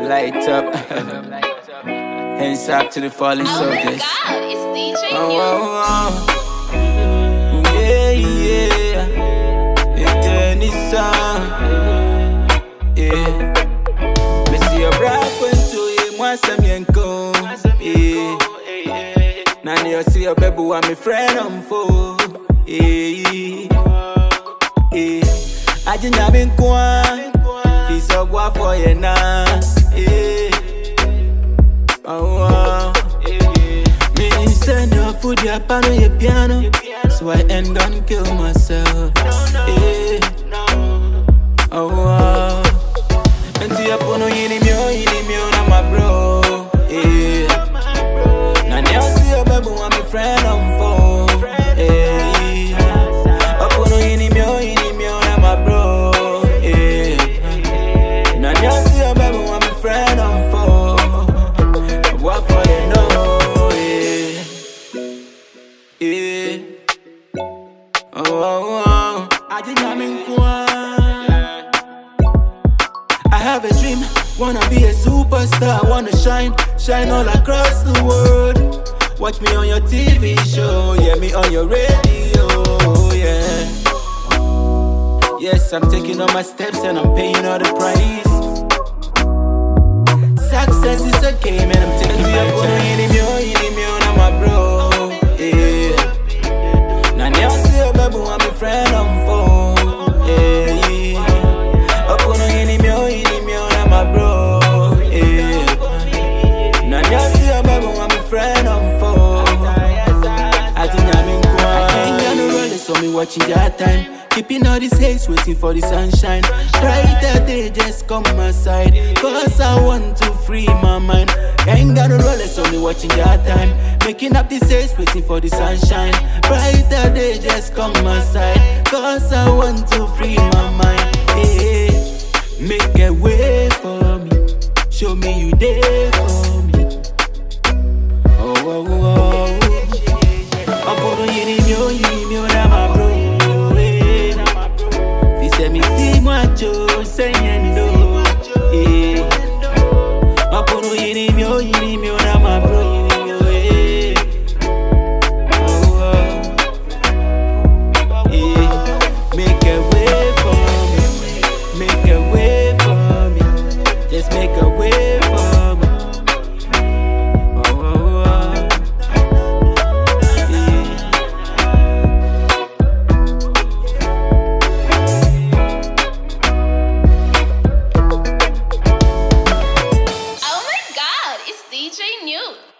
light up. Hands up to the falling soldiers. Oh my God, it's DJ Oh, New. oh, oh. Yeah, yeah. It's any song. Yeah. Me see a brag when to him once I'm yanko. Yeah. Now you see a baby want me friend on foe. Yeah. Yeah. I just have been gone. Piece of what for you now. Yeah. Oh, me send your food, your piano, your piano. So I ain't gonna kill myself. Yeah. Oh, and see up on you, na my bro. Yeah. Now you see your baby want me friend on phone. Yeah. Up on you, na my bro. Yeah. Now you see your baby want me friend on phone. What for you know? Yeah. Yeah. Oh, I just am in I have a dream, wanna be a superstar, wanna shine all across the world. Watch me on your TV show, yeah, me on your radio, yeah. Yes, I'm taking all my steps and I'm paying all the price. Success is a game and I'm taking my time. I'm my bro, yeah. Now you see a baby want me friend on phone, yeah. Up on I'm my bro, yeah. Now you see a baby want me friend on phone. I think I'm in Kwa. I ain't gonna roll it, so me watching that time. Keeping all this haze, waiting for the sunshine. Brighter day just come my side, cause I want to free my mind. Ain't gotta roll it, so me watching that time. Making up this haze, waiting for the sunshine. Brighter day just come my side, cause I want to free my mind. Hey, make a way for me, show me you there for me. Oh, oh, oh. I'm gonna you, na my bro. Say me see macho saying no. Yeah. Mapono yini mio na my bro. Yeah. Oh, yeah. Make a way for me. Make a way for me. Just make a way for me. Oh my God, it's DJ New.